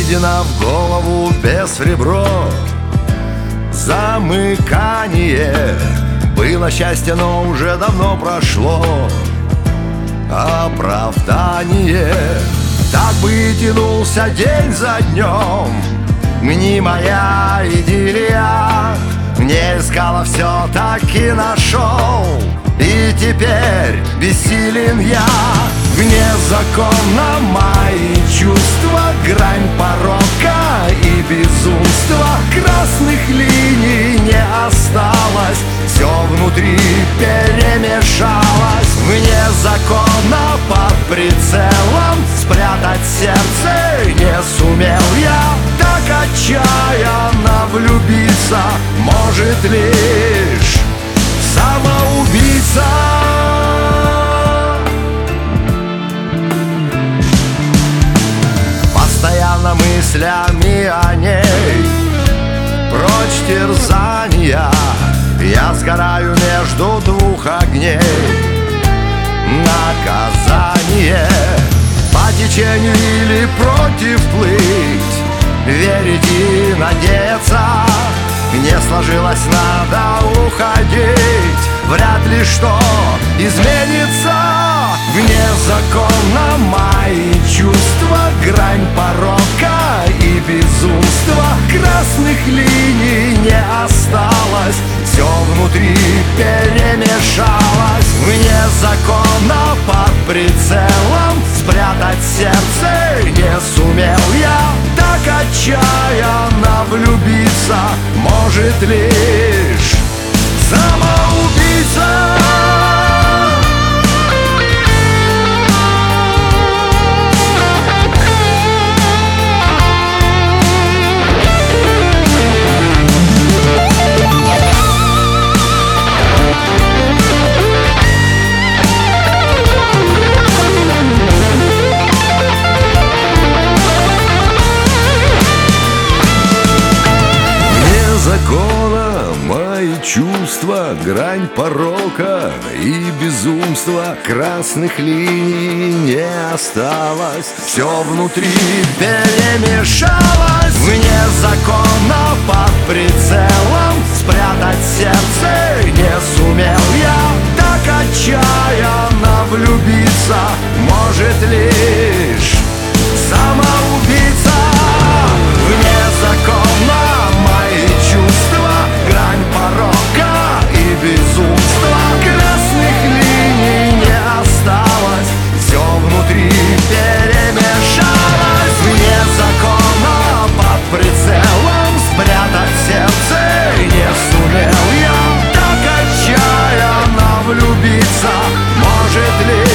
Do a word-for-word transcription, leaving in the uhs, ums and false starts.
Седина в голову без ребро, замыкание. Было счастье, но уже давно прошло оправдание. Так бы и тянулся день за днем, мнимая идиллия. Не искала, все-таки нашел, и теперь бессилен я. Вне закона мои чувства, грань порока и безумства. Красных линий не осталось, все внутри перемешалось. Вне закона под прицелом спрятать сердце не сумел я. Так отчаянно влюбиться может лишь самоубийца. Постоянно мыслями о ней, прочь терзания, я сгораю между двух огней. Наказание по течению или против плыть, верить и надеяться. Не сложилось, надо уходить, вряд ли что изменится. Вне закона мои чувства, грань порока и безумства. Красных линий не осталось, все внутри перемешалось. Вне закона под прицелом спрятать сердце не сумел я. Так отчаянно влюбиться может лишь самоубийца. Закона мои чувства, грань порока и безумства. Красных линий не осталось, все внутри перемешалось. Вне закона под прицелом спрятать сердце не сумел я. Так отчаянно влюбиться может лишь самоубийца. Вне закона мои чувства, грань порока и безумства. Красных линий не осталось, все внутри перемешалось. Вне закона под прицелом спрятать сердце не сумел я. Так отчаянно влюбиться может лишь